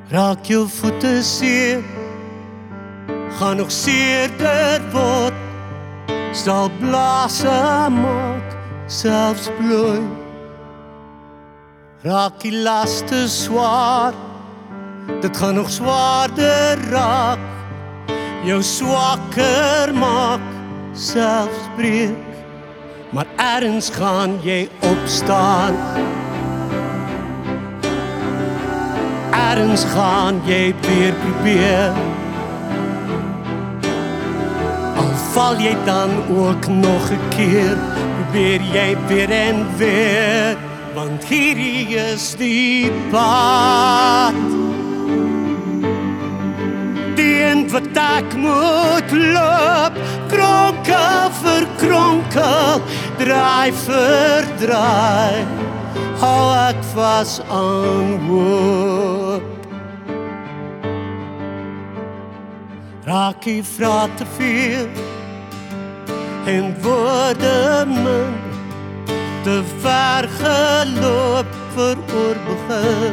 Raak jou voete seer, gaan nog seerder word, sal blaase maak, selfs bloei. Raak die laste swaar, dit gaan nog swaarder raak, jou swakker maak, selfs breek. Maar ergens gaan jy opstaan, ergens gaan jy weer probeer. Al val jy dan ook nog 'n keer, probeer jy weer en weer, want hierdie is die pad. Die een wat ek moet loop, kronkel vir kronkel, draai vir draai, hou ek vas aan hoop. Raak jy vra te veel en woorde min, te ver geloop vir oorbegin.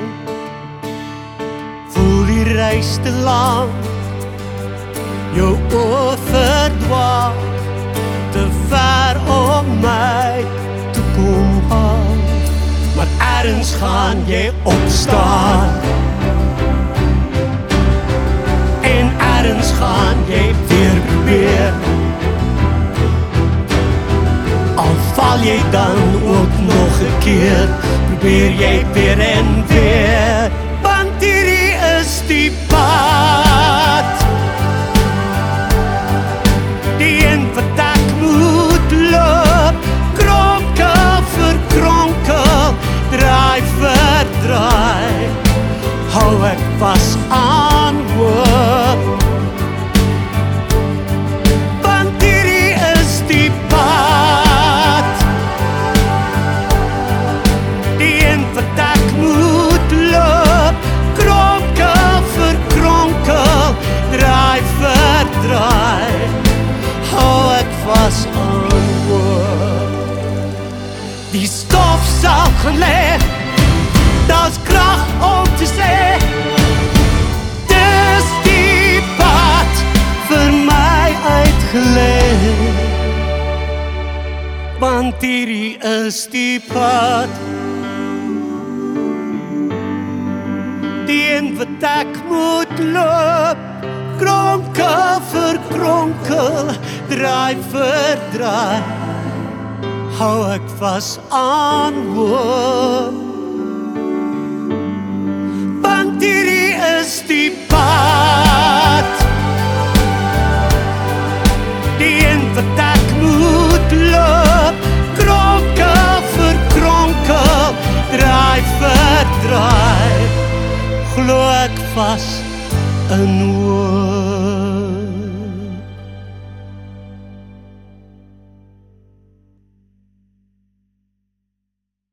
Voel die reis te lang, jou oor verdwaal, te ver om my te kom haal. Maar ergens gaan jy opstaan, en ergens gaan jy weer probeer. Al val jy dan ook nog 'n keer, probeer jy weer en weer, want hierdie is die pad. Die een wat ek moet loop, kronkel vir kronkel, draai vir draai, hou ek vas aan hoop. Want hierdie is die pad. Die een wat ek moet loop, kronkel vir kronkel, draai vir draai, hou ek vas aan hoop. Die stof sal gaan lê, daar's krag om te sê, dis die pad vir my uitgelê. Want hierdie is die pad. Die een wat ek moet loop, kronkel vir kronkel, draai vir draai, hou ek vas aan hoop.